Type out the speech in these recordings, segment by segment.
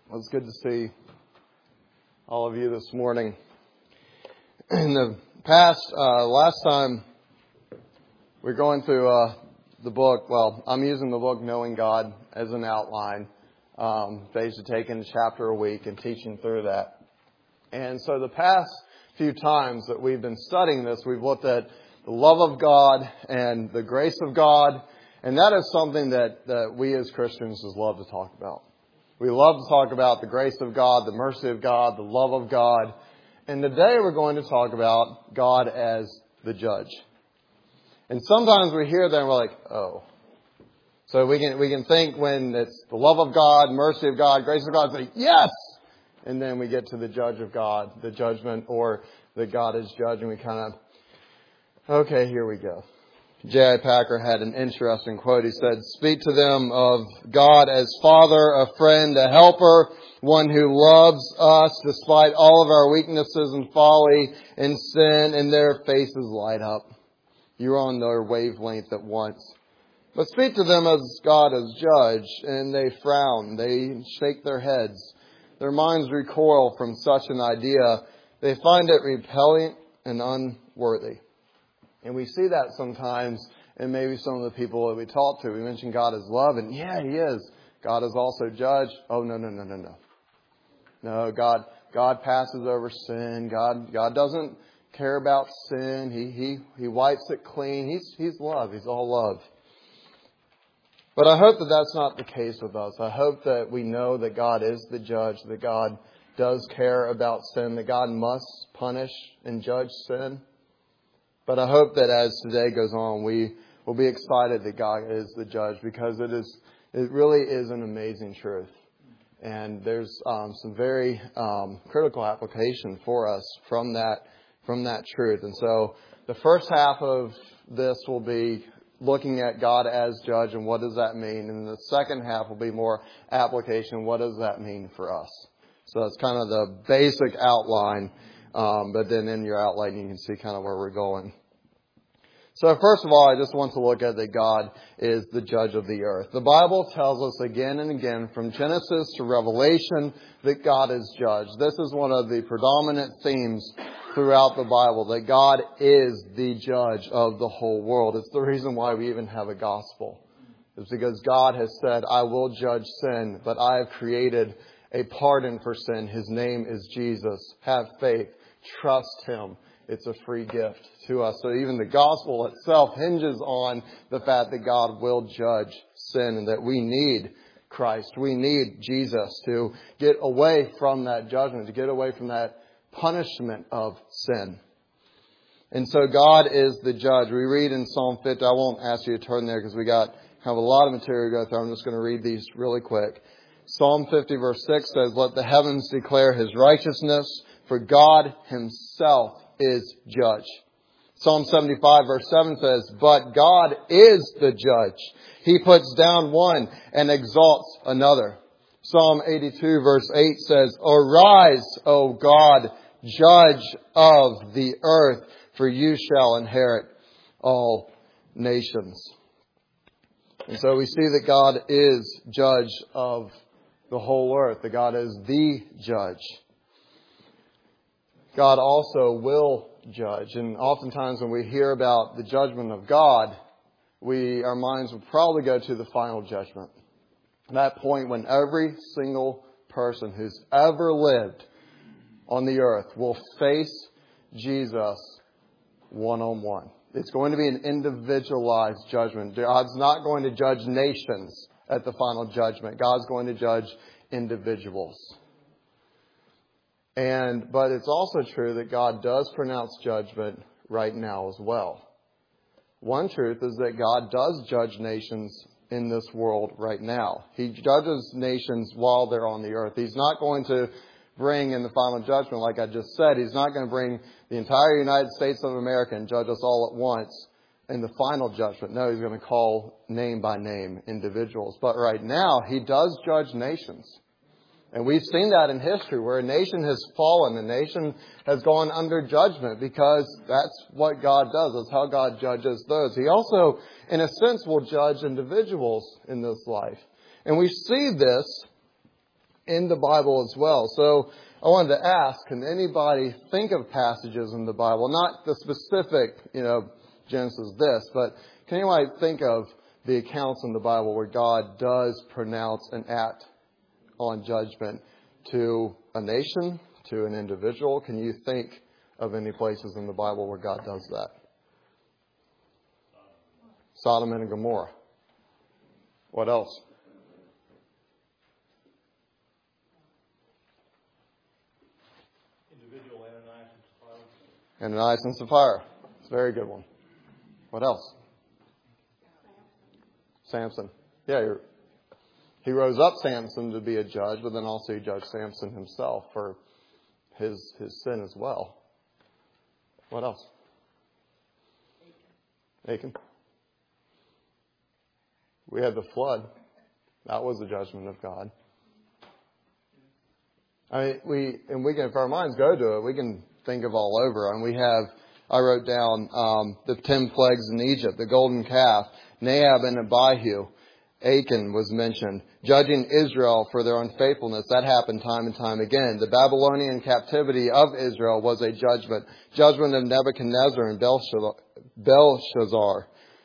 Well, it's good to see all of you this morning. In the past, last time, we're going through the book. Well, I'm using the book Knowing God as an outline. Basically taking a chapter a week and teaching through that. And so the past few times that we've been studying this, we've looked at the love of God and the grace of God. And that is something that we as Christians just love to talk about. We love to talk about the grace of God, the mercy of God, the love of God. And today we're going to talk about God as the judge. And sometimes we hear that and we're like, oh. So we can think when it's the love of God, mercy of God, grace of God, say, yes! And then we get to the judge of God, the judgment, or that God is judge, and we kind of, okay, here we go. J.I. Packer had an interesting quote. He said, "Speak to them of God as Father, a friend, a helper, one who loves us despite all of our weaknesses and folly and sin, and their faces light up. You're on their wavelength at once. But speak to them as God as judge, and they frown, they shake their heads. Their minds recoil from such an idea. They find it repellent and unworthy." And we see that sometimes in maybe some of the people that we talk to. We mention God as love, and yeah, He is. God is also judge. Oh, no. No, God passes over sin. God doesn't care about sin. He wipes it clean. He's love. He's all love. But I hope that that's not the case with us. I hope that we know that God is the judge, that God does care about sin, that God must punish and judge sin. But I hope that as today goes on, we will be excited that God is the judge, because it really is an amazing truth. And there's some very critical application for us from that truth. And so the first half of this will be looking at God as judge and what does that mean. And the second half will be more application. What does that mean for us? So that's kind of the basic outline. But then in your outline, you can see kind of where we're going. So first of all, I just want to look at that God is the judge of the earth. The Bible tells us again and again, from Genesis to Revelation, that God is judge. This is one of the predominant themes throughout the Bible, that God is the judge of the whole world. It's the reason why we even have a gospel. It's because God has said, I will judge sin, but I have created a pardon for sin. His name is Jesus. Have faith. Trust Him. It's a free gift to us. So even the gospel itself hinges on the fact that God will judge sin and that we need Christ. We need Jesus to get away from that judgment, to get away from that punishment of sin. And so God is the judge. We read in Psalm 50. I won't ask you to turn there because we got have a lot of material to go through. I'm just going to read these really quick. Psalm 50 verse 6 says, "Let the heavens declare His righteousness, for God Himself is judge." Psalm 75 verse 7 says, "But God is the judge. He puts down one and exalts another." Psalm 82 verse 8 says, "Arise, O God, judge of the earth, for you shall inherit all nations." And so we see that God is judge of the whole earth, that God is the judge. God also will judge. And oftentimes when we hear about the judgment of God, our minds will probably go to the final judgment. That point when every single person who's ever lived on the earth will face Jesus one-on-one. It's going to be an individualized judgment. God's not going to judge nations at the final judgment. God's going to judge individuals. But it's also true that God does pronounce judgment right now as well. One truth is that God does judge nations in this world right now. He judges nations while they're on the earth. He's not going to bring in the final judgment, like I just said. He's not going to bring the entire United States of America and judge us all at once in the final judgment. No, He's going to call name by name individuals. But right now, He does judge nations. And we've seen that in history where a nation has fallen, a nation has gone under judgment, because that's what God does. That's how God judges those. He also, in a sense, will judge individuals in this life. And we see this in the Bible as well. So I wanted to ask, can anybody think of passages in the Bible, not the specific, Genesis this, but can anybody think of the accounts in the Bible where God does pronounce an act on judgment to a nation, to an individual? Can you think of any places in the Bible where God does that? Sodom and Gomorrah. What else? Individual Ananias and Sapphira. Ananias and Sapphira. It's a very good one. What else? Samson. Yeah, he rose up Samson to be a judge, but then also he judged Samson himself for his sin as well. What else? Achan. We had the flood. That was the judgment of God. We can, if our minds go to it, we can think of all over. And I wrote down the 10 plagues in Egypt, the golden calf, Nahab and Abihu. Achan was mentioned. Judging Israel for their unfaithfulness. That happened time and time again. The Babylonian captivity of Israel was a judgment. Judgment of Nebuchadnezzar and Belshazzar.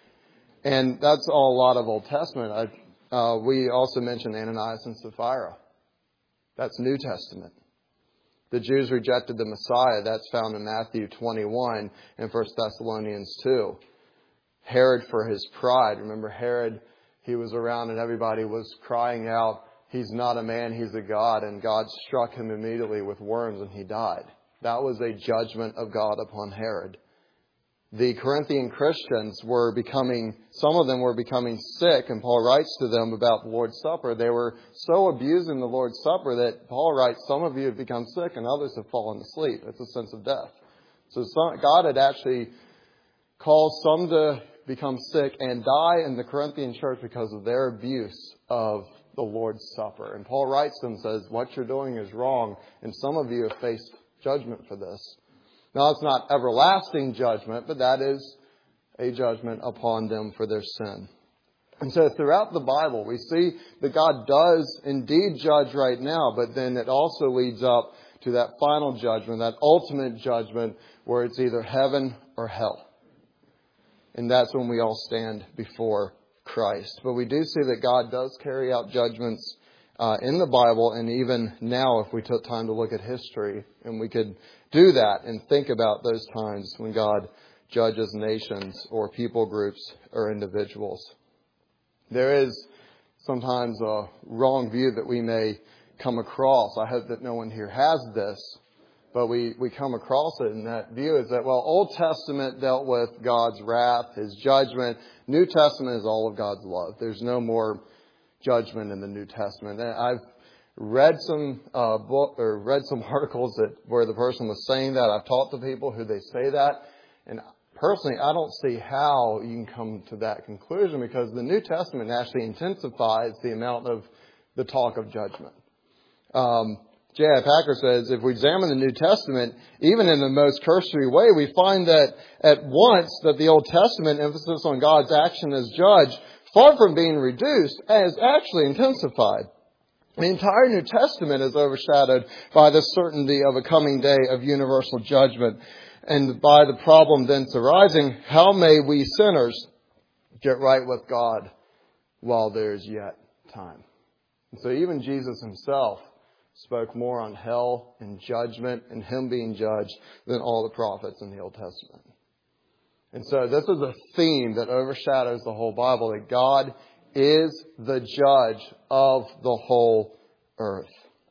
And that's all a lot of Old Testament. We also mentioned Ananias and Sapphira. That's New Testament. The Jews rejected the Messiah. That's found in Matthew 21 and 1 Thessalonians 2. Herod for his pride. Remember Herod, he was around and everybody was crying out, he's not a man, he's a God. And God struck him immediately with worms and he died. That was a judgment of God upon Herod. The Corinthian Christians some of them were becoming sick, and Paul writes to them about the Lord's Supper. They were so abusing the Lord's Supper that Paul writes, some of you have become sick and others have fallen asleep. It's a sense of death. So God had actually caused some to become sick and die in the Corinthian church because of their abuse of the Lord's Supper. And Paul writes to them and says, what you're doing is wrong, and some of you have faced judgment for this. Now, it's not everlasting judgment, but that is a judgment upon them for their sin. And so throughout the Bible, we see that God does indeed judge right now, but then it also leads up to that final judgment, that ultimate judgment, where it's either heaven or hell. And that's when we all stand before Christ. But we do see that God does carry out judgments in the Bible, and even now, if we took time to look at history, and we could do that and think about those times when God judges nations or people groups or individuals. There is sometimes a wrong view that we may come across. I hope that no one here has this, but we come across it, and that view is that, Old Testament dealt with God's wrath, His judgment. New Testament is all of God's love. There's no more judgment in the New Testament. And I've read some articles where the person was saying that. I've talked to people who they say that, and personally, I don't see how you can come to that conclusion, because the New Testament actually intensifies the amount of the talk of judgment. J.I. Packer says, if we examine the New Testament, even in the most cursory way, we find that at once that the Old Testament emphasis on God's action as judge, far from being reduced, has actually intensified. The entire New Testament is overshadowed by the certainty of a coming day of universal judgment. And by the problem thence arising, how may we sinners get right with God while there is yet time? And so even Jesus Himself spoke more on hell and judgment and Him being judged than all the prophets in the Old Testament. And so this is a theme that overshadows the whole Bible, that God is the judge of the whole earth.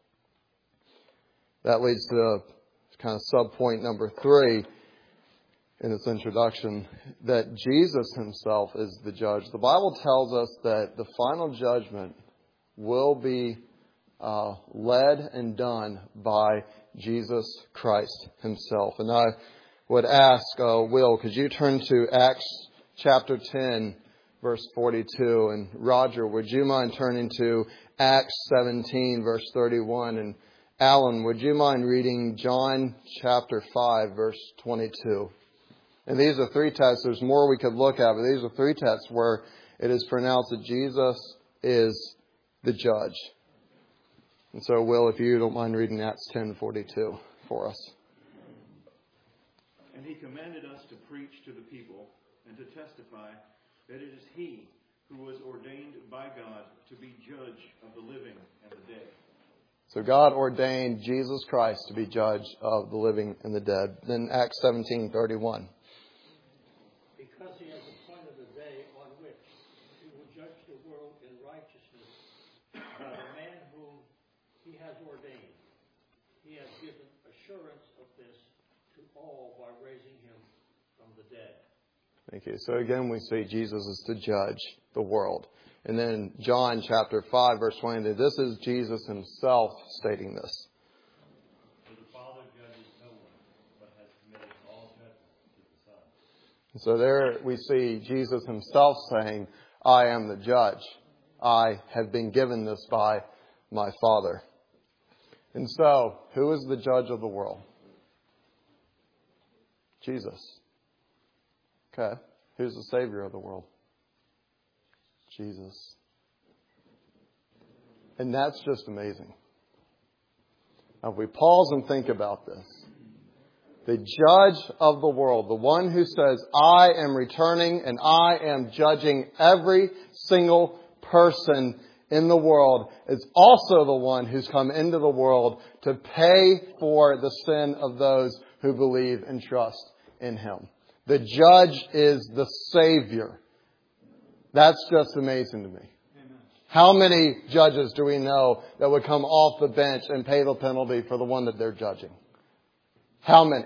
That leads to kind of sub-point number 3 in its introduction, that Jesus Himself is the judge. The Bible tells us that the final judgment will be led and done by Jesus Christ Himself. And I would ask, Will, could you turn to Acts chapter 10, verse 42? And Roger, would you mind turning to Acts 17, verse 31? And Alan, would you mind reading John chapter 5, verse 22? And these are 3 texts. There's more we could look at, but these are 3 texts where it is pronounced that Jesus is the judge. And so, Will, if you don't mind reading Acts 10:42 for us. And he commanded us to preach to the people and to testify that it is he who was ordained by God to be judge of the living and the dead. So God ordained Jesus Christ to be judge of the living and the dead. Then Acts 17:31. Because he has appointed a day on which he will judge the world in righteousness by the man whom he has ordained. He has given assurance of this to all by raising him from the dead. Thank you. So again, we see Jesus is to judge the world. And then John chapter 5, verse 20, this is Jesus himself stating this. For the Father judges no one, but has committed all judgment to the Son. And so there we see Jesus himself saying, I am the judge. I have been given this by my Father. And so, who is the judge of the world? Jesus. Okay. Who's the Savior of the world? Jesus. And that's just amazing. Now, if we pause and think about this, the judge of the world, the one who says, I am returning and I am judging every single person in the world, is also the one who's come into the world to pay for the sin of those who believe and trust in Him. The judge is the Savior. That's just amazing to me. Amen. How many judges do we know that would come off the bench and pay the penalty for the one that they're judging? How many?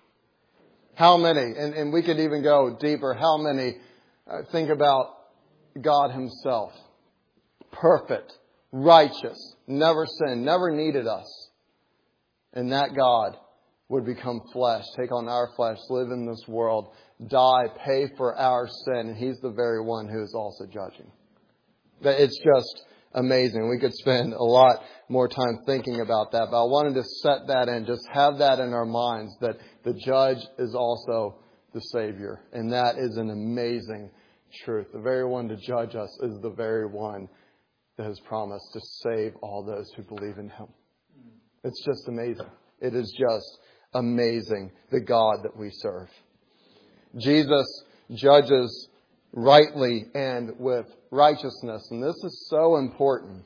How many? And we could even go deeper. How many? Think about God Himself. Perfect, righteous, never sinned, never needed us. And that God would become flesh, take on our flesh, live in this world, die, pay for our sin. And He's the very one who is also judging. It's just amazing. We could spend a lot more time thinking about that. But I wanted to set that in, just have that in our minds, that the judge is also the Savior. And that is an amazing truth. The very one to judge us is the very one that has promised to save all those who believe in Him. It's just amazing. It is just amazing, the God that we serve. Jesus judges rightly and with righteousness. And this is so important.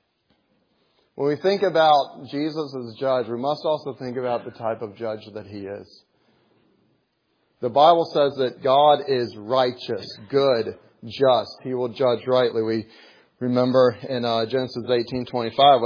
When we think about Jesus as judge, we must also think about the type of judge that He is. The Bible says that God is righteous, good, just. He will judge rightly. We remember in Genesis 18:25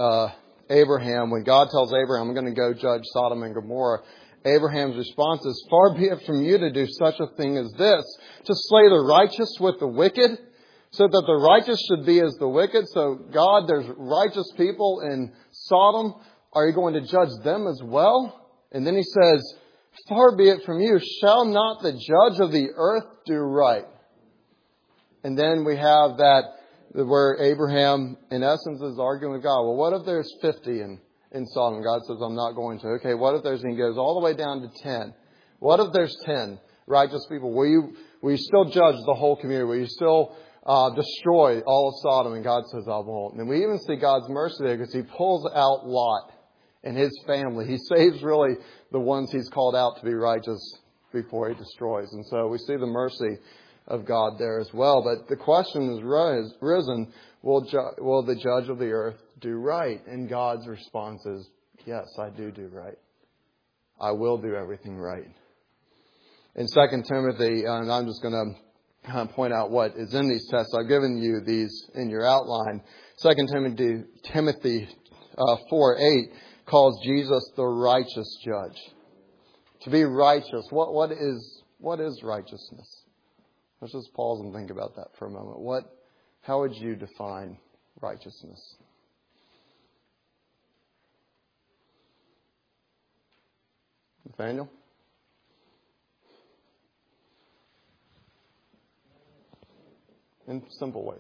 when God tells Abraham, I'm going to go judge Sodom and Gomorrah. Abraham's response is, far be it from you to do such a thing as this, to slay the righteous with the wicked, so that the righteous should be as the wicked. So God, there's righteous people in Sodom. Are you going to judge them as well? And then He says, far be it from you. Shall not the judge of the earth do right? And then we have that where Abraham, in essence, is arguing with God. Well, what if there's 50 in Sodom? God says, I'm not going to. Okay, what if there's, and He goes all the way down to 10. What if there's 10 righteous people? Will you still judge the whole community? Will you still destroy all of Sodom? And God says, I won't. And we even see God's mercy there because He pulls out Lot and his family. He saves really the ones He's called out to be righteous before He destroys. And so we see the mercy of God there as well. But the question is risen, will the judge of the earth do right? And God's response is, yes, I do right. I will do everything right. In 2 Timothy, and I'm just going to point out what is in these texts. I've given you these in your outline. 2 Timothy 4:8 calls Jesus the righteous judge. To be righteous, what is righteousness? Let's just pause and think about that for a moment. How would you define righteousness? Nathaniel? In simple ways.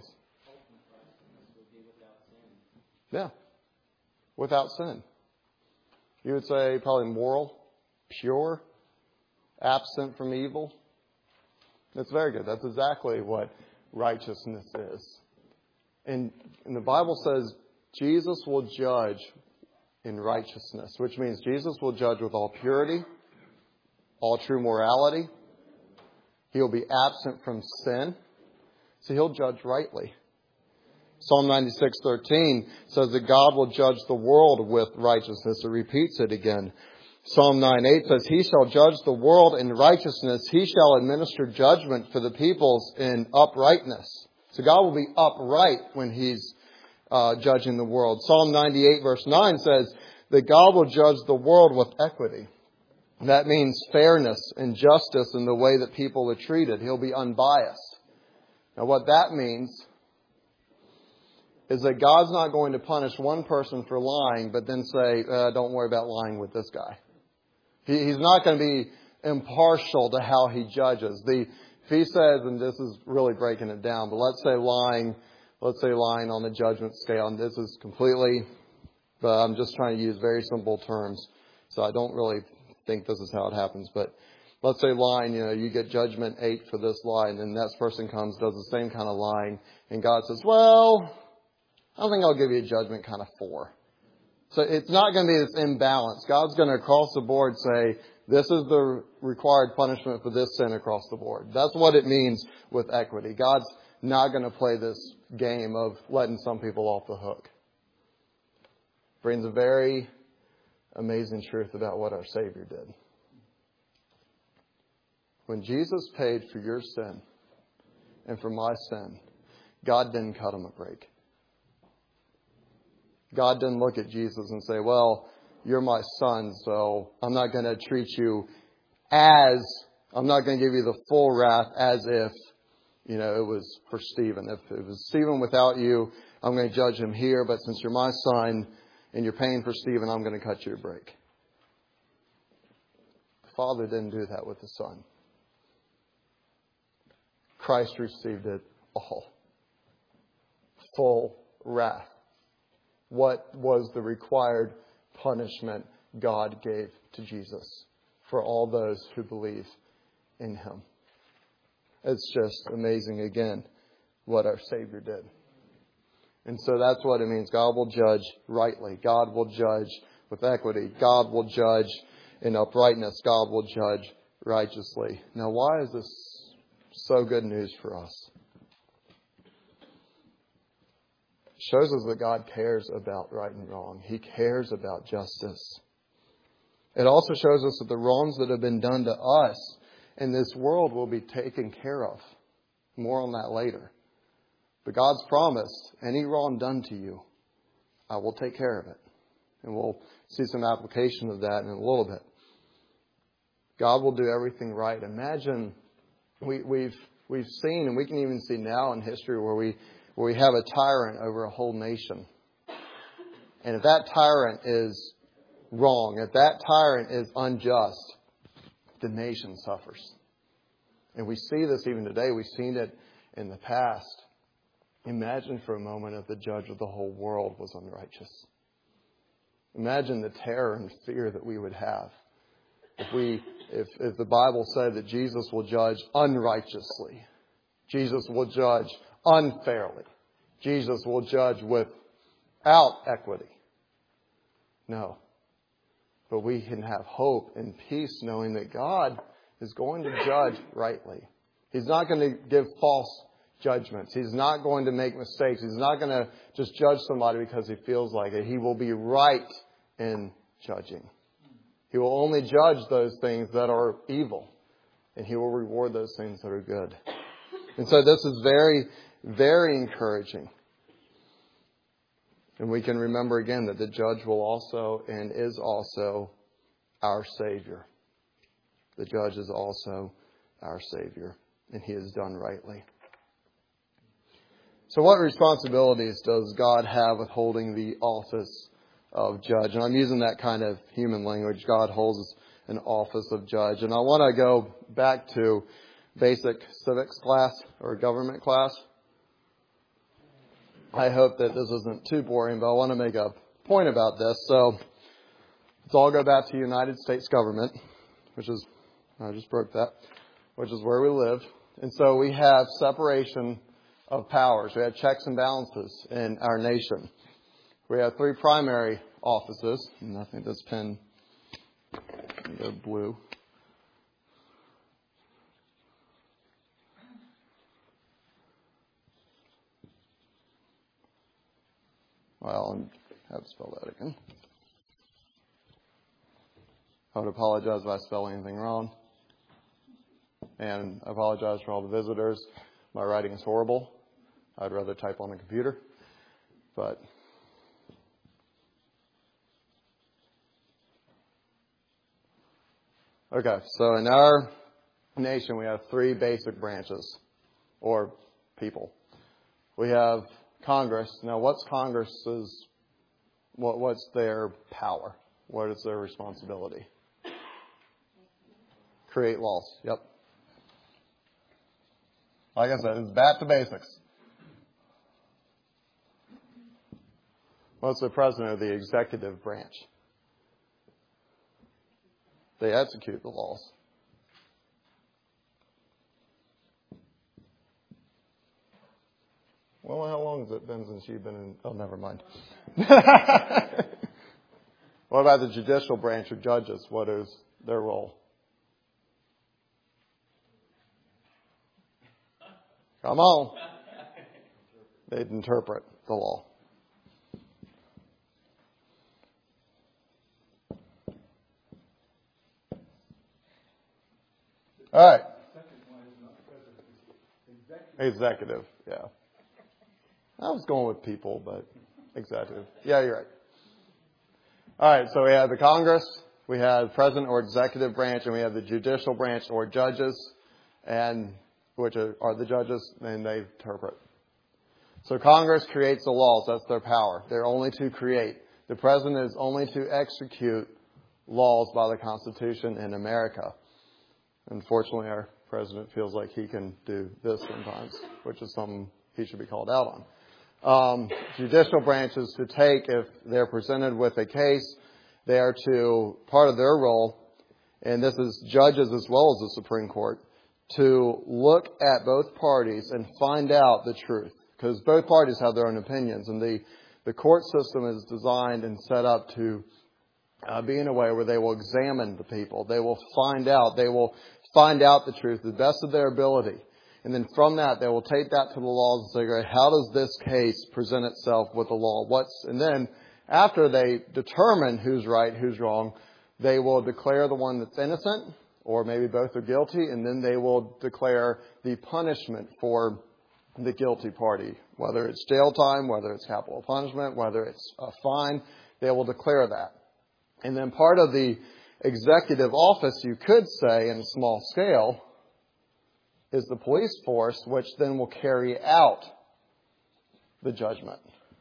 Yeah. Without sin. You would say probably moral, pure, absent from evil. That's very good. That's exactly what righteousness is. And the Bible says Jesus will judge in righteousness, which means Jesus will judge with all purity, all true morality. He'll be absent from sin. So He'll judge rightly. Psalm 96:13 says that God will judge the world with righteousness. It repeats it again. Psalm 9:8 says, He shall judge the world in righteousness. He shall administer judgment for the peoples in uprightness. So God will be upright when He's judging the world. Psalm 98 verse 9 says that God will judge the world with equity. That means fairness and justice in the way that people are treated. He'll be unbiased. Now what that means is that God's not going to punish one person for lying, but then say, don't worry about lying with this guy. He's not going to be impartial to how He judges. If He says, and this is really breaking it down, but let's say lying on the judgment scale, and this is completely, but I'm just trying to use very simple terms, so I don't really think this is how it happens, but let's say lying, you get judgment 8 for this lie, and then the next person comes, does the same kind of lying, and God says, well, I don't think I'll give you a judgment kind of 4. So it's not going to be this imbalance. God's going to across the board say, this is the required punishment for this sin across the board. That's what it means with equity. God's not going to play this game of letting some people off the hook. Brings a very amazing truth about what our Savior did. When Jesus paid for your sin and for my sin, God didn't cut Him a break. God didn't look at Jesus and say, well, you're my son, so I'm not going to treat you I'm not going to give you the full wrath as if, it was for Stephen. If it was Stephen without you, I'm going to judge him here, but since you're my son and you're paying for Stephen, I'm going to cut you a break. The Father didn't do that with the Son. Christ received it all. Full wrath. What was the required punishment God gave to Jesus for all those who believe in Him? It's just amazing, again, what our Savior did. And so that's what it means. God will judge rightly. God will judge with equity. God will judge in uprightness. God will judge righteously. Now, why is this so good news for us? Shows us that God cares about right and wrong. He cares about justice. It also shows us that the wrongs that have been done to us in this world will be taken care of. More on that later. But God's promised, any wrong done to you, I will take care of it. And we'll see some application of that in a little bit. God will do everything right. Imagine we've seen, and we can even see now in history where we have a tyrant over a whole nation. And if that tyrant is wrong, if that tyrant is unjust, the nation suffers. And we see this even today. We've seen it in the past. Imagine for a moment if the judge of the whole world was unrighteous. Imagine the terror and fear that we would have if the Bible said that Jesus will judge unrighteously. Jesus will judge unfairly. Jesus will judge without equity. No. But we can have hope and peace knowing that God is going to judge rightly. He's not going to give false judgments. He's not going to make mistakes. He's not going to just judge somebody because he feels like it. He will be right in judging. He will only judge those things that are evil. And He will reward those things that are good. And so this is very, very encouraging. And we can remember again that the judge will also and is also our Savior. The judge is also our Savior. And He has done rightly. So what responsibilities does God have with holding the office of judge? And I'm using that kind of human language. God holds an office of judge. And I want to go back to basic civics class or government class. I hope that this isn't too boring, but I want to make a point about this. So let's all go back to United States government, which is, I just broke that, which is where we live. And so we have separation of powers. We have checks and balances in our nation. We have three primary offices, and I think this pen can go blue. Well, I have to spell that again. I would apologize if I spell anything wrong. And I apologize for all the visitors. My writing is horrible. I'd rather type on the computer. But okay, so in our nation we have three basic branches, or people. We have Congress. Now, what's Congress's? What's their power? What is their responsibility? Create laws. Yep. Like I said, it's back to basics. What's the president of the executive branch? They execute the laws. Well, how long has it been since you've been in? Oh, never mind. What about the judicial branch or judges? What is their role? Come on. They'd interpret the law. All right. Executive, yeah. I was going with people, but executive. Yeah, you're right. All right, so we have the Congress, we have president or executive branch, and we have the judicial branch or judges, and which are the judges, and they interpret. So Congress creates the laws. That's their power. They're only to create. The president is only to execute laws by the Constitution in America. Unfortunately, our president feels like he can do this sometimes, which is something he should be called out on. Judicial branches to take, if they're presented with a case, they are to, part of their role, and this is judges as well as the Supreme Court, to look at both parties and find out the truth. Because both parties have their own opinions, and the court system is designed and set up to be in a way where they will examine the people. They will find out the truth to the best of their ability. And then from that, they will take that to the laws and say, okay, how does this case present itself with the law? And then after they determine who's right, who's wrong, they will declare the one that's innocent, or maybe both are guilty, and then they will declare the punishment for the guilty party. Whether it's jail time, whether it's capital punishment, whether it's a fine, they will declare that. And then part of the executive office, you could say, in a small scale, is the police force, which then will carry out the judgment.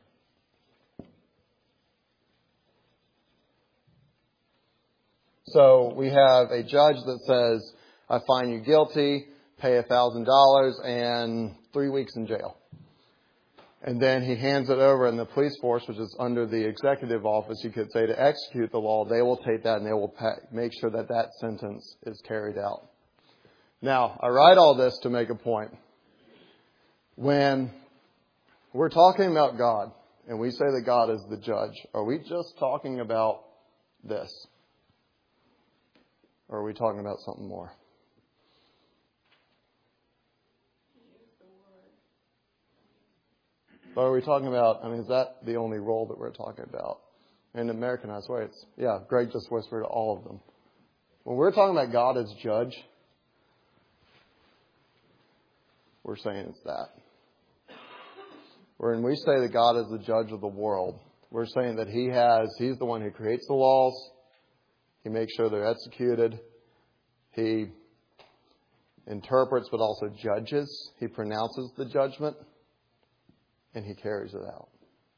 So we have a judge that says, I find you guilty, pay $1,000 and 3 weeks in jail. And then he hands it over, and the police force, which is under the executive office, you could say, to execute the law, they will take that and they will make sure that that sentence is carried out. Now, I write all this to make a point. When we're talking about God, and we say that God is the judge, are we just talking about this? Or are we talking about something more? But are we talking about, is that the only role that we're talking about? In an Americanized way, Greg just whispered all of them. When we're talking about God as judge, we're saying it's that. When we say that God is the judge of the world, we're saying that He's the one who creates the laws. He makes sure they're executed. He interprets but also judges. He pronounces the judgment. And He carries it out.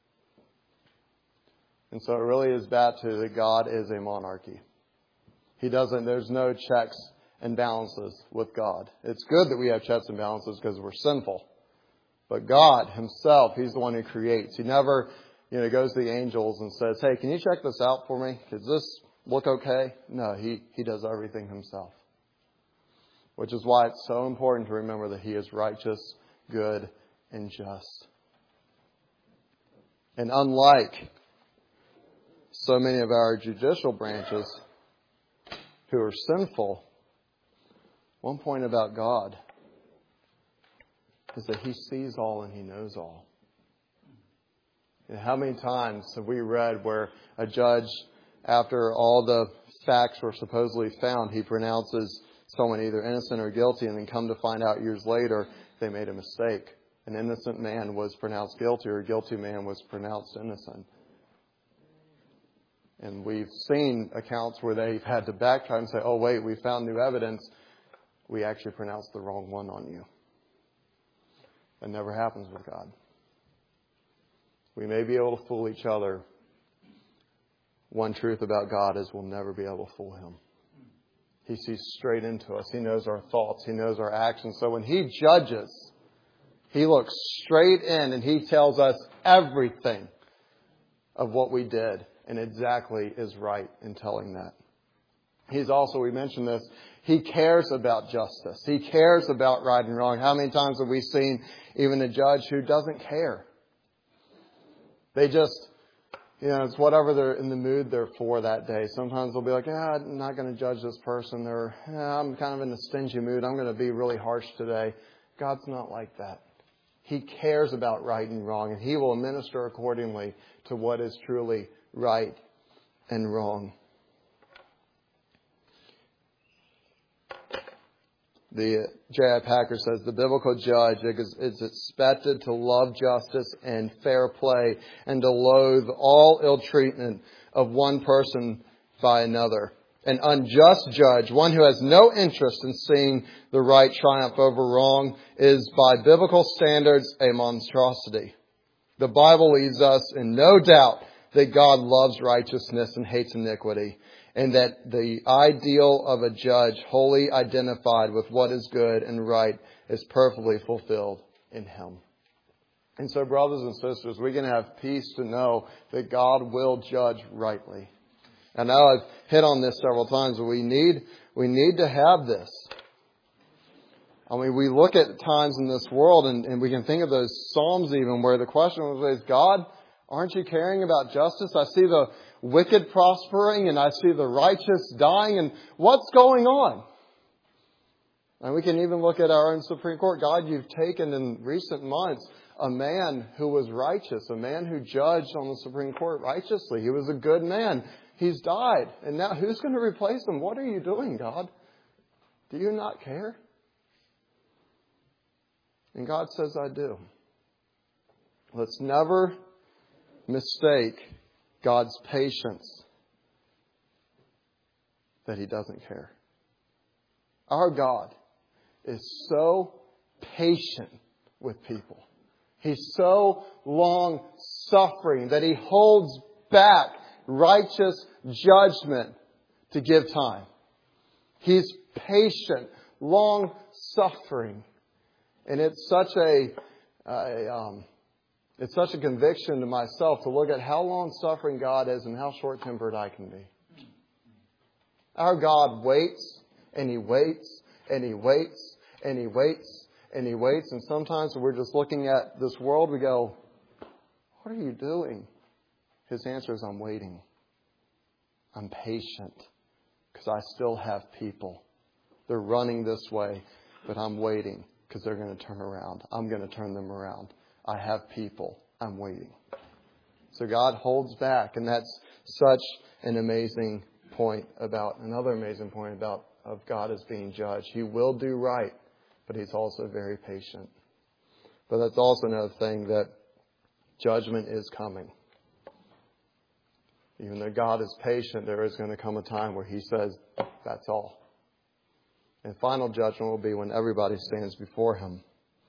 And so it really is back to that God is a monarchy. There's no checks and balances with God. It's good that we have checks and balances because we're sinful. But God Himself, He's the one who creates. He never, goes to the angels and says, hey, can you check this out for me? Does this look okay? No, He does everything Himself. Which is why it's so important to remember that He is righteous, good, and just. And unlike so many of our judicial branches who are sinful, one point about God is that He sees all and He knows all. And how many times have we read where a judge, after all the facts were supposedly found, he pronounces someone either innocent or guilty, and then come to find out years later they made a mistake. An innocent man was pronounced guilty, or a guilty man was pronounced innocent. And we've seen accounts where they've had to backtrack and say, oh wait, we found new evidence. We actually pronounced the wrong one on you. That never happens with God. We may be able to fool each other. One truth about God is we'll never be able to fool Him. He sees straight into us. He knows our thoughts. He knows our actions. So when He judges, He looks straight in and He tells us everything of what we did and exactly is right in telling that. He's also, we mentioned this, He cares about justice. He cares about right and wrong. How many times have we seen even a judge who doesn't care? They just, it's whatever they're in the mood they're for that day. Sometimes they'll be like, I'm not going to judge this person. Or I'm kind of in a stingy mood. I'm going to be really harsh today. God's not like that. He cares about right and wrong, and He will minister accordingly to what is truly right and wrong. The J.I. Packer says, the biblical judge is expected to love justice and fair play and to loathe all ill treatment of one person by another. An unjust judge, one who has no interest in seeing the right triumph over wrong, is by biblical standards a monstrosity. The Bible leaves us in no doubt that God loves righteousness and hates iniquity, and that the ideal of a judge wholly identified with what is good and right is perfectly fulfilled in Him. And so, brothers and sisters, we can have peace to know that God will judge rightly. I know I've hit on this several times, but we need to have this. I mean, we look at times in this world and we can think of those Psalms even where the question was, God, aren't you caring about justice? I see the wicked prospering and I see the righteous dying, and what's going on? And we can even look at our own Supreme Court. God, you've taken in recent months a man who was righteous, a man who judged on the Supreme Court righteously. He was a good man. He's died. And now who's going to replace him? What are you doing, God? Do you not care? And God says, I do. Let's never mistake God's patience that He doesn't care. Our God is so patient with people. He's so long-suffering that He holds back righteous judgment to give time. He's patient, long-suffering. And it's such a conviction to myself to look at how long-suffering God is and how short-tempered I can be. Our God waits, and He waits, and He waits, and He waits, and He waits. And sometimes when we're just looking at this world, we go, what are you doing? His answer is, I'm waiting. I'm patient because I still have people. They're running this way, but I'm waiting because they're going to turn around. I'm going to turn them around. I have people. I'm waiting. So God holds back, and that's such an amazing point about, another amazing point about of God as being judge. He will do right, but He's also very patient. But that's also another thing, that judgment is coming. Even though God is patient, there is going to come a time where He says, that's all. And final judgment will be when everybody stands before Him.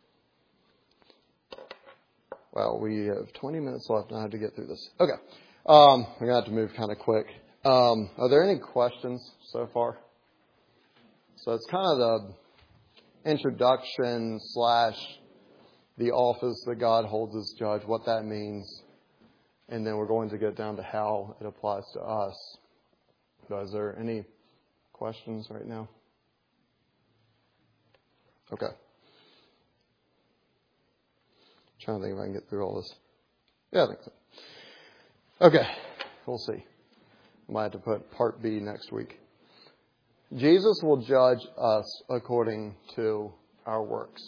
Well, we have 20 minutes left, and I have to get through this. Okay. I'm going to have to move kind of quick. Are there any questions so far? So it's kind of the introduction / the office that God holds as judge, what that means. And then we're going to get down to how it applies to us. So is there any questions right now? Okay. Trying to think if I can get through all this. Yeah, I think so. Okay, we'll see. I might have to put part B next week. Jesus will judge us according to our works.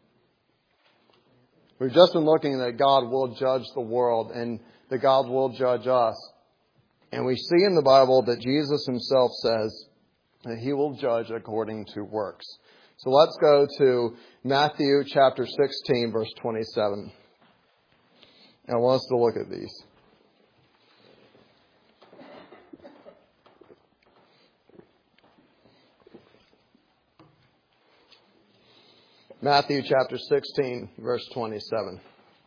We've just been looking that God will judge the world and that God will judge us. And we see in the Bible that Jesus himself says that he will judge according to works. So let's go to Matthew chapter 16, verse 27. I want us to look at these. Matthew chapter 16, verse 27.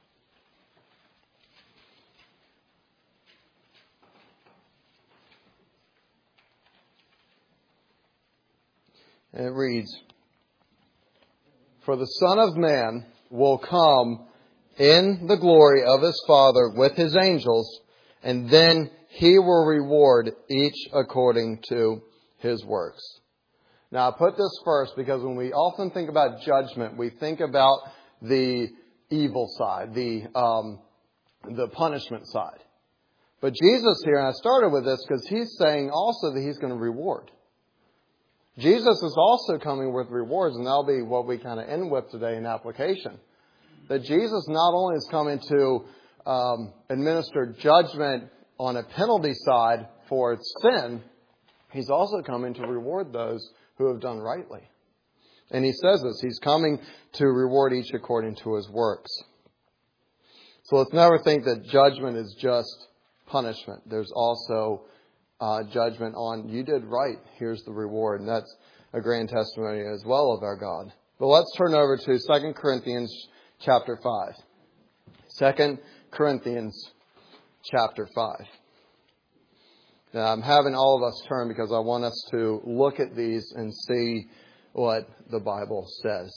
And it reads, "For the Son of Man will come in the glory of his Father with his angels, and then he will reward each according to his works." Now, I put this first because when we often think about judgment, we think about the evil side, the punishment side. But Jesus here, and I started with this because he's saying also that he's going to reward. Jesus is also coming with rewards, and that'll be what we kind of end with today in application. That Jesus not only is coming to administer judgment on a penalty side for its sin, he's also coming to reward those who have done rightly. And he says this, he's coming to reward each according to his works. So let's never think that judgment is just punishment. There's also judgment on, you did right, here's the reward. And that's a grand testimony as well of our God. But let's turn over to 2 Corinthians chapter 5. 2 Corinthians chapter 5. Now, I'm having all of us turn because I want us to look at these and see what the Bible says.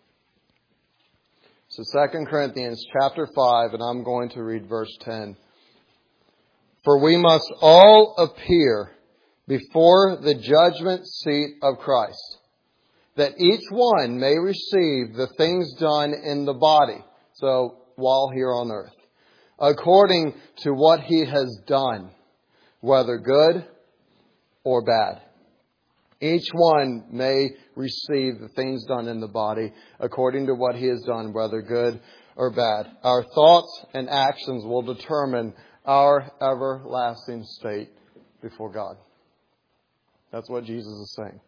So 2 Corinthians chapter 5, and I'm going to read verse 10. "For we must all appear before the judgment seat of Christ, that each one may receive the things done in the body," so while here on earth, "according to what he has done, whether good or bad." Each one may receive the things done in the body according to what he has done, whether good or bad. Our thoughts and actions will determine our everlasting state before God. That's what Jesus is saying.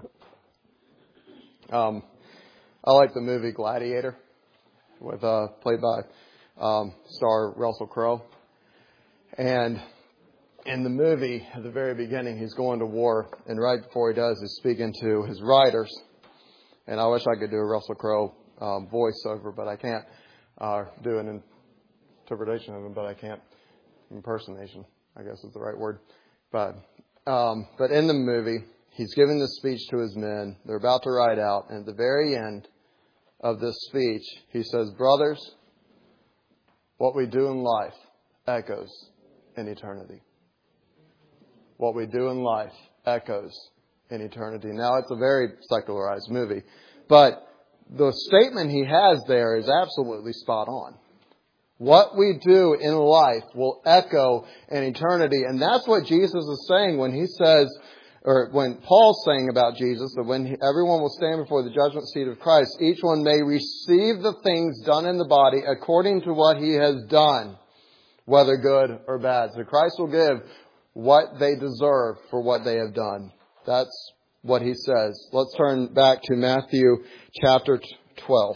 I like the movie Gladiator, with played by star Russell Crowe. And in the movie, at the very beginning, he's going to war, and right before he does, he's speaking to his riders. And I wish I could do a Russell Crowe voiceover, but I can't. Do an interpretation of him, but I can't. Impersonation, I guess is the right word. But in the movie, he's giving this speech to his men. They're about to ride out, and at the very end of this speech, he says, "Brothers, what we do in life echoes in eternity." What we do in life echoes in eternity. Now, it's a very secularized movie, but the statement he has there is absolutely spot on. What we do in life will echo in eternity. And that's what Jesus is saying when he says, or when Paul's saying about Jesus, that when everyone will stand before the judgment seat of Christ, each one may receive the things done in the body according to what he has done, whether good or bad. So Christ will give what they deserve for what they have done. That's what he says. Let's turn back to Matthew chapter 12.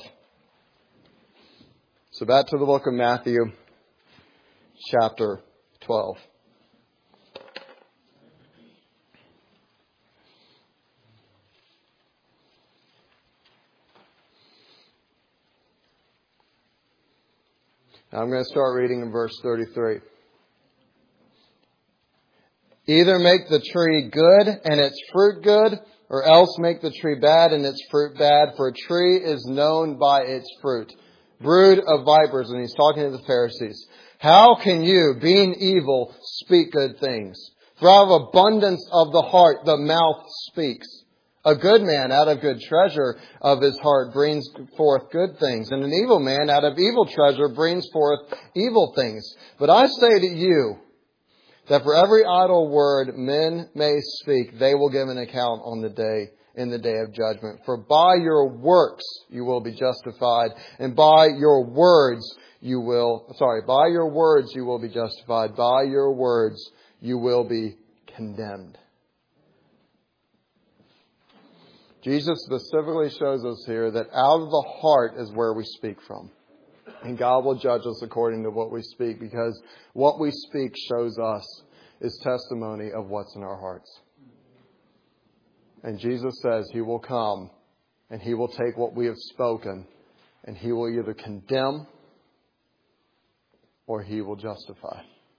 So back to the book of Matthew chapter 12. Now I'm going to start reading in verse 33. "Either make the tree good and its fruit good, or else make the tree bad and its fruit bad, for a tree is known by its fruit. Brood of vipers," and he's talking to the Pharisees, "how can you, being evil, speak good things? For out of abundance of the heart the mouth speaks. A good man out of good treasure of his heart brings forth good things, and an evil man out of evil treasure brings forth evil things. But I say to you that for every idle word men may speak, they will give an account in the day of judgment. For by your works you will be justified, and by your words you will be justified. By your words you will be condemned. Jesus specifically shows us here that out of the heart is where we speak from. And God will judge us according to what we speak, because what we speak shows us is testimony of what's in our hearts. And Jesus says He will come and He will take what we have spoken and He will either condemn or He will justify.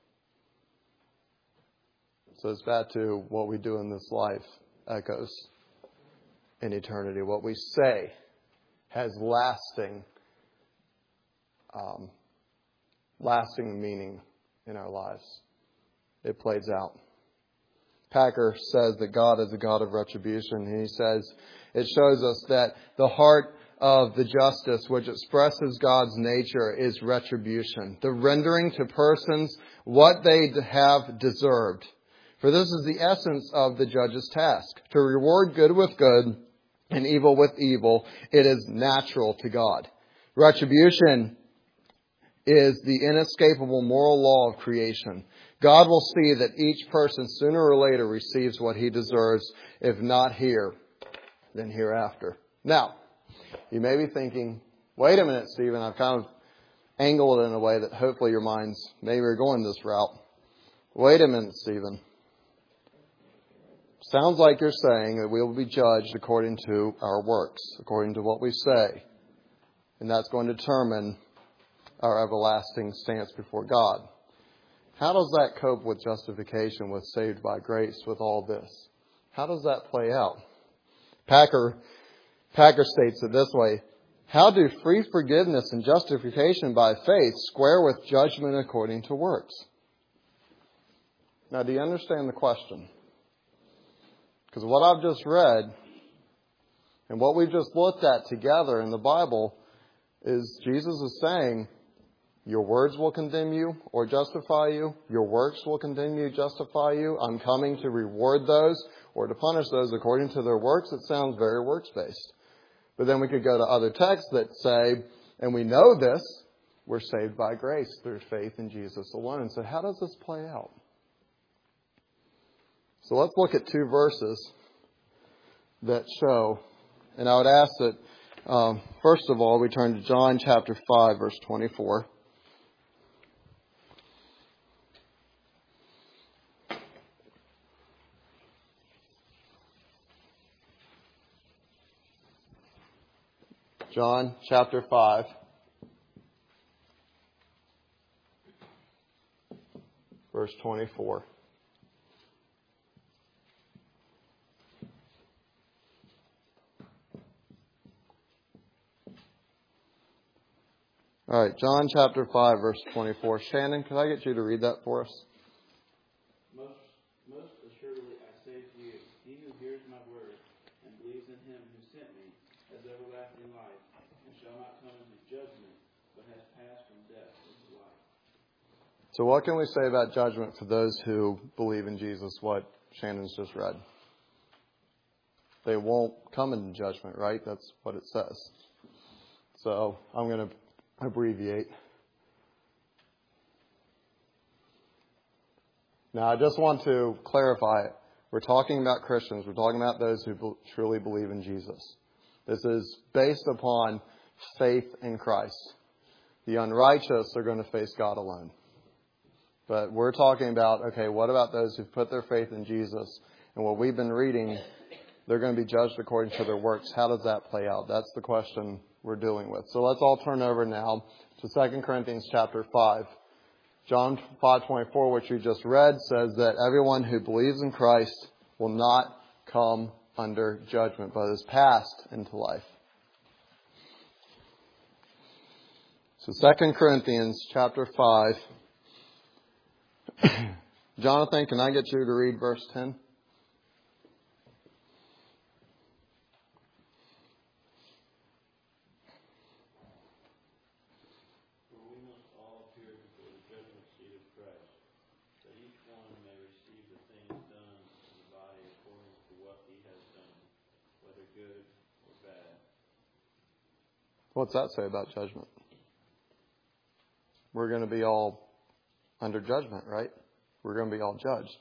So it's back to what we do in this life echoes in eternity. What we say has lasting meaning in our lives. It plays out. Packer says that God is a God of retribution. And he says it shows us that the heart of the justice, which expresses God's nature, is retribution. The rendering to persons what they have deserved. For this is the essence of the judge's task. To reward good with good and evil with evil. It is natural to God. Retribution is the inescapable moral law of creation. God will see that each person sooner or later receives what he deserves, if not here, then hereafter. Now, you may be thinking, wait a minute, Stephen, I've kind of angled it in a way that hopefully your minds maybe are going this route. Wait a minute, Stephen. Sounds like you're saying that we will be judged according to our works, according to what we say. And that's going to determine our everlasting stance before God. How does that cope with justification, with saved by grace, with all this? How does that play out? Packer states it this way. How do free forgiveness and justification by faith square with judgment according to works? Now, do you understand the question? Because what I've just read and what we've just looked at together in the Bible is Jesus is saying, your words will condemn you or justify you. Your works will condemn you, justify you. I'm coming to reward those or to punish those according to their works. It sounds very works-based. But then we could go to other texts that say, and we know this, we're saved by grace through faith in Jesus alone. So how does this play out? So let's look at two verses that show. And I would ask that, first of all, we turn to John chapter 5, verse 24. John chapter 5, verse 24. All right, John chapter 5, verse 24. Shannon, could I get you to read that for us? Most assuredly I say to you, he who hears my word and believes in him who sent me has everlasting life, and shall not come into judgment, but has passed from death into life. So what can we say about judgment for those who believe in Jesus, what Shannon's just read? They won't come into judgment, right? That's what it says. So I'm going to abbreviate. Now, I just want to clarify, we're talking about Christians. We're talking about those who truly believe in Jesus. This is based upon faith in Christ. The unrighteous are going to face God alone. But we're talking about, okay, what about those who've put their faith in Jesus? And what we've been reading, they're going to be judged according to their works. How does that play out? That's the question we're dealing with. So let's all turn over now to 2 Corinthians chapter 5. John 5:24, which we just read, says that everyone who believes in Christ will not come under judgment, but is passed into life. So 2 Corinthians chapter 5. Jonathan, can I get you to read verse 10? For we must all appear before the judgment seat of Christ, that each one good or bad. What's that say about judgment? We're going to be all under judgment, right? We're going to be all judged.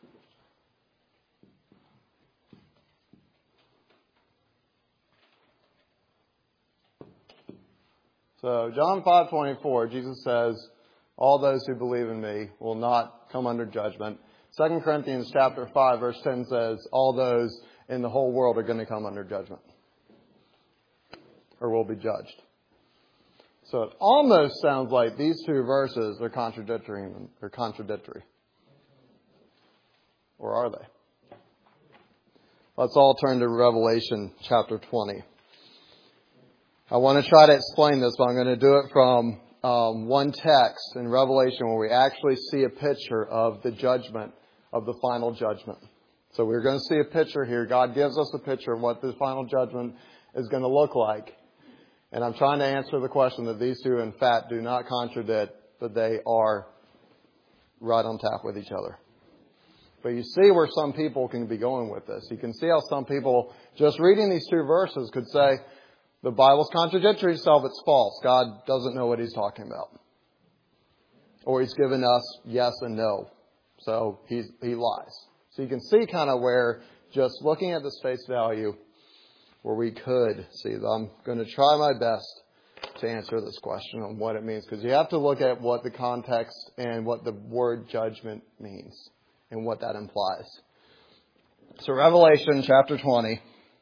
So John 5:24, Jesus says, all those who believe in me will not come under judgment. 2 Corinthians chapter 5, verse 10 says, all those in the whole world are going to come under judgment. Or will be judged. So it almost sounds like these two verses are contradictory. Or are they? Let's all turn to Revelation chapter 20. I want to try to explain this, but I'm going to do it from one text in Revelation where we actually see a picture of the judgment, of the final judgment. So we're going to see a picture here. God gives us a picture of what the final judgment is going to look like. And I'm trying to answer the question that these two, in fact, do not contradict, but they are right on tap with each other. But you see where some people can be going with this. You can see how some people, just reading these two verses, could say, the Bible's contradictory itself, it's false. God doesn't know what He's talking about. Or He's given us yes and no. So He lies. So you can see kind of where, just looking at this face value, where we could see that. I'm going to try my best to answer this question on what it means. Because you have to look at what the context and what the word judgment means. And what that implies. So Revelation chapter 20.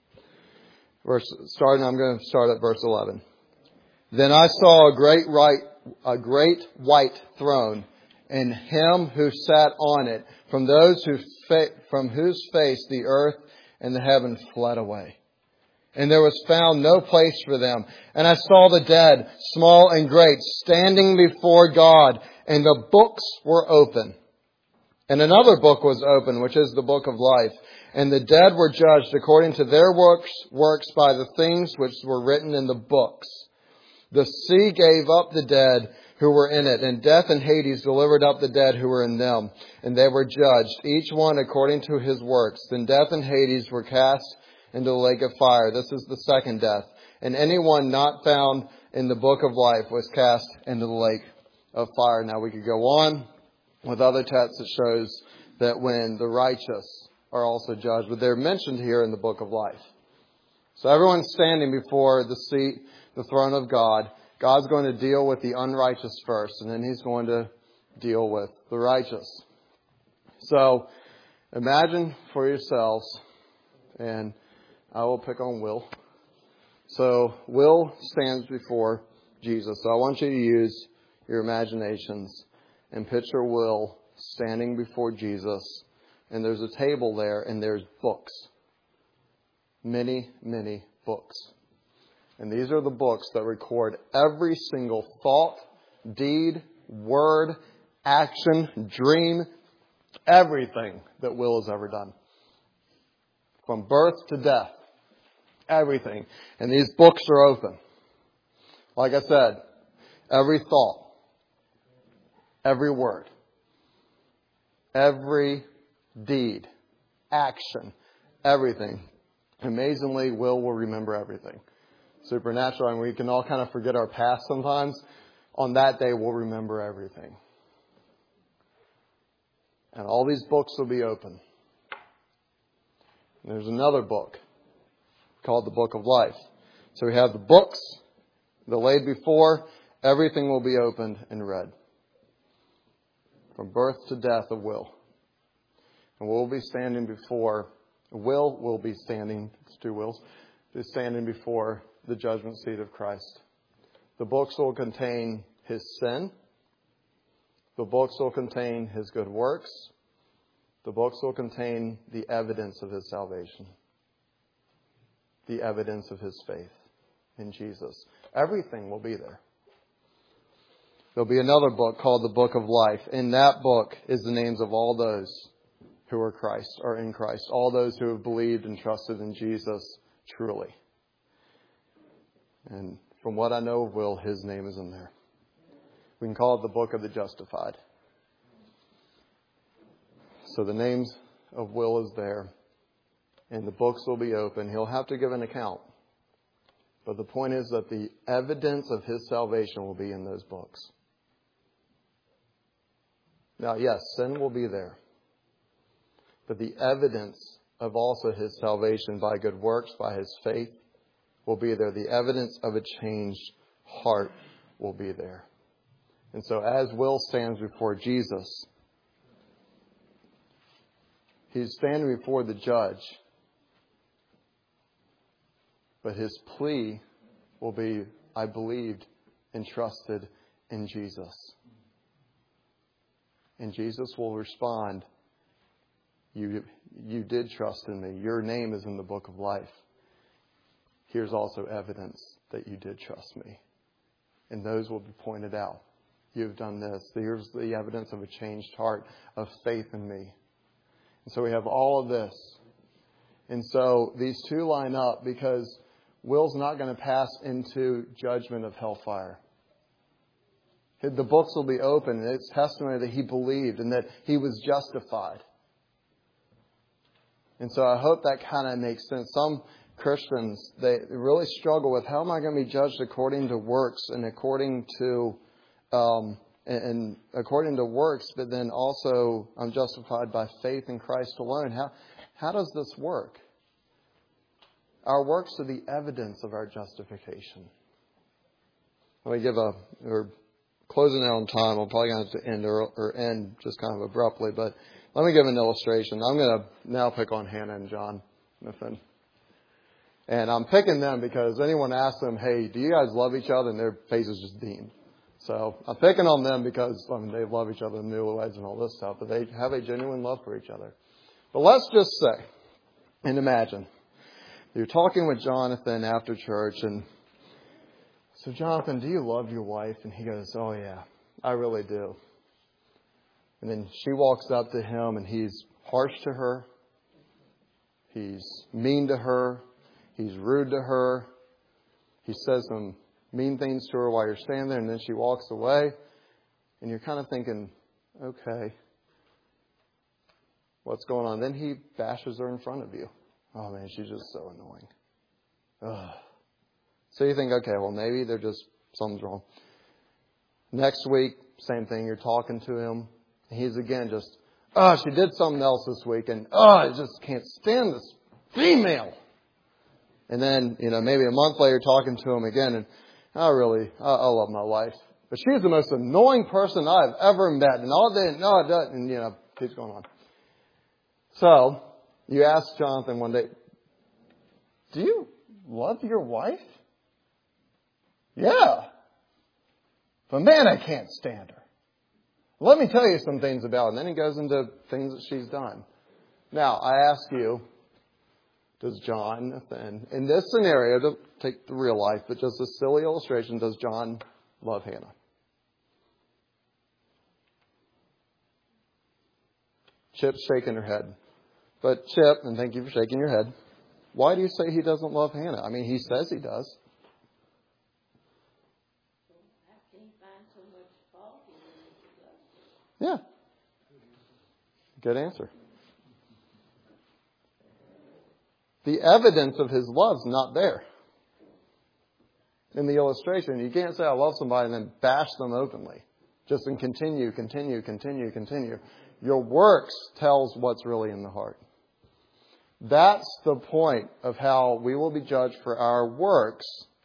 I'm going to start at verse 11. Then I saw a great white throne, and Him who sat on it, from whose face the earth and the heaven fled away. And there was found no place for them. And I saw the dead, small and great, standing before God, and the books were open. And another book was open, which is the book of life. And the dead were judged according to their works by the things which were written in the books. The sea gave up the dead who were in it, and death and Hades delivered up the dead who were in them. And they were judged, each one according to his works. Then death and Hades were cast into the lake of fire. This is the second death. And anyone not found in the book of life was cast into the lake of fire. Now we could go on with other texts that shows that when the righteous are also judged, but they're mentioned here in the book of life. So everyone's standing before the seat, the throne of God. God's going to deal with the unrighteous first, and then He's going to deal with the righteous. So imagine for yourselves, and I will pick on Will. So Will stands before Jesus. So I want you to use your imaginations and picture Will standing before Jesus. And there's a table there, and there's books. Many, many books. And these are the books that record every single thought, deed, word, action, dream, everything that Will has ever done. From birth to death. Everything. And these books are open. Like I said, every thought, every word, every deed, action, everything. Amazingly, Will remember everything. Supernatural, and we can all kind of forget our past sometimes. On that day, we'll remember everything. And all these books will be open. And there's another book called the Book of Life. So we have the books that laid before. Everything will be opened and read. From birth to death of Will. And we'll be standing before, will be standing, it's two Wills, is standing before the judgment seat of Christ. The books will contain his sin. The books will contain his good works. The books will contain the evidence of his salvation. The evidence of his faith in Jesus. Everything will be there. There'll be another book called the Book of Life. In that book is the names of all those who are Christ, or in Christ. All those who have believed and trusted in Jesus truly. And from what I know of Will, his name is in there. We can call it the Book of the Justified. So the names of Will is there. and the books will be open. He'll have to give an account. But the point is that the evidence of His salvation will be in those books. Now, yes, sin will be there. But the evidence of also His salvation by good works, by His faith, will be there. The evidence of a changed heart will be there. And so as Will stands before Jesus, he's standing before the judge. But his plea will be, I believed and trusted in Jesus. And Jesus will respond, you did trust in me. Your name is in the book of life. Here's also evidence that you did trust me. And those will be pointed out. You've done this. Here's the evidence of a changed heart, of faith in me. And so we have all of this. And so these two line up because Will's not going to pass into judgment of hellfire. The books will be open, and it's testimony that he believed and that he was justified. And so I hope that kind of makes sense. Some Christians, they really struggle with, how am I going to be judged according to works and according to works, but then also I'm justified by faith in Christ alone. How does this work? Our works are the evidence of our justification. Let me we're closing out on time. I'm probably going to have to end just kind of abruptly, but let me give an illustration. I'm going to now pick on Hannah and Jonathan. And I'm picking them because anyone asks them, hey, do you guys love each other? And their faces just beam. So I'm picking on them because they love each other in newlyweds and all this stuff, but they have a genuine love for each other. But let's just say and imagine you're talking with Jonathan after church, and so, Jonathan, do you love your wife? And he goes, oh yeah, I really do. And then she walks up to him and he's harsh to her. He's mean to her. He's rude to her. He says some mean things to her while you're standing there, and then she walks away. And you're kind of thinking, okay, what's going on? Then he bashes her in front of you. Oh man, she's just so annoying. Ugh. So you think, okay, well maybe something's wrong. Next week, same thing. You're talking to him. He's again just, she did something else this week, and I just can't stand this female. And then, maybe a month later, talking to him again, and I love my wife, but she's the most annoying person I've ever met, and all day, and keeps going on. So you ask Jonathan one day, do you love your wife? Yeah. But man, I can't stand her. Let me tell you some things about her. And then he goes into things that she's done. Now, I ask you, does Jonathan, in this scenario, to take the real life, but just a silly illustration, does John love Hannah? Chip's shaking her head. But Chip, and thank you for shaking your head, why do you say he doesn't love Hannah? I mean, he says he does. Yeah. Good answer. The evidence of his love's not there. In the illustration, you can't say I love somebody and then bash them openly. Just and continue. Your works tells what's really in the heart. That's the point of how we will be judged for our works,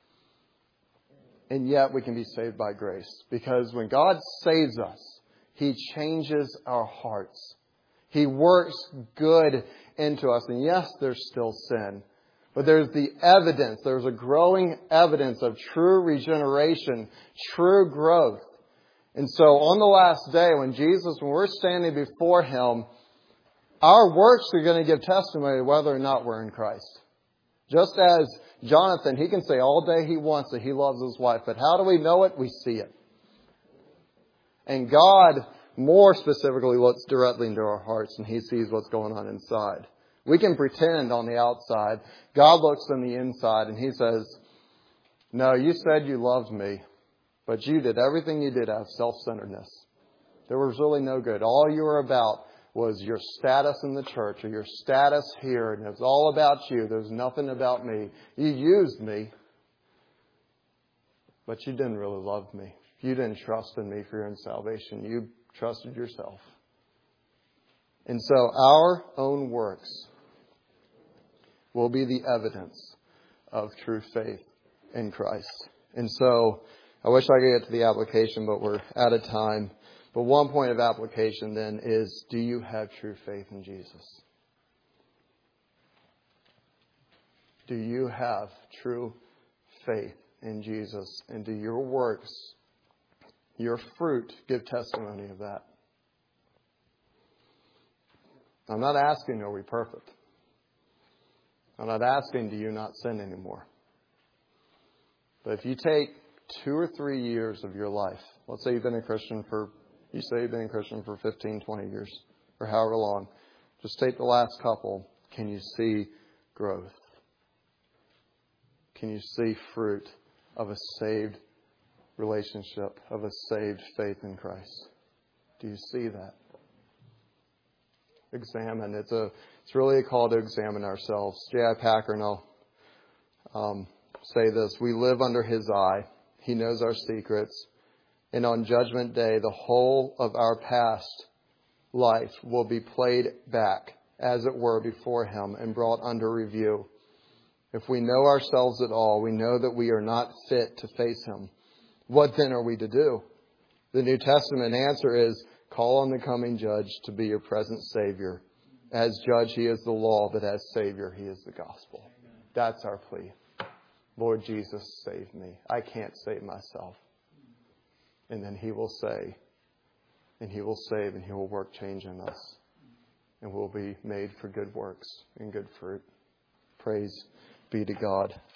and yet we can be saved by grace. Because when God saves us, He changes our hearts. He works good into us. And yes, there's still sin. But there's the evidence. There's a growing evidence of true regeneration, true growth. And so on the last day, when we're standing before Him, our works are going to give testimony whether or not we're in Christ. Just as Jonathan, he can say all day he wants that he loves his wife. But how do we know it? We see it. And God, more specifically, looks directly into our hearts and He sees what's going on inside. We can pretend on the outside. God looks on the inside and He says, no, you said you loved me, but you did everything you did out of self-centeredness. There was really no good. All you were about was your status in the church or your status here, and it was all about you. There's nothing about me. You used me, but you didn't really love me. You didn't trust in me for your own salvation. You trusted yourself. And so our own works will be the evidence of true faith in Christ. And so I wish I could get to the application, but we're out of time. But one point of application then is, do you have true faith in Jesus? Do you have true faith in Jesus? And do your works, your fruit, give testimony of that? I'm not asking, are we perfect? I'm not asking, do you not sin anymore? But if you take 2 or 3 years of your life, let's say you've been a Christian for 15, 20 years, or however long. Just take the last couple. Can you see growth? Can you see fruit of a saved relationship, of a saved faith in Christ? Do you see that? Examine. It's really a call to examine ourselves. J.I. Packer and I'll say this. We live under His eye. He knows our secrets. And on Judgment Day, the whole of our past life will be played back, as it were, before Him and brought under review. If we know ourselves at all, we know that we are not fit to face Him. What then are we to do? The New Testament answer is, call on the coming Judge to be your present Savior. As Judge, He is the law, but as Savior, He is the gospel. That's our plea. Lord Jesus, save me. I can't save myself. And then He will say, and He will save, and He will work change in us. And we'll be made for good works and good fruit. Praise be to God.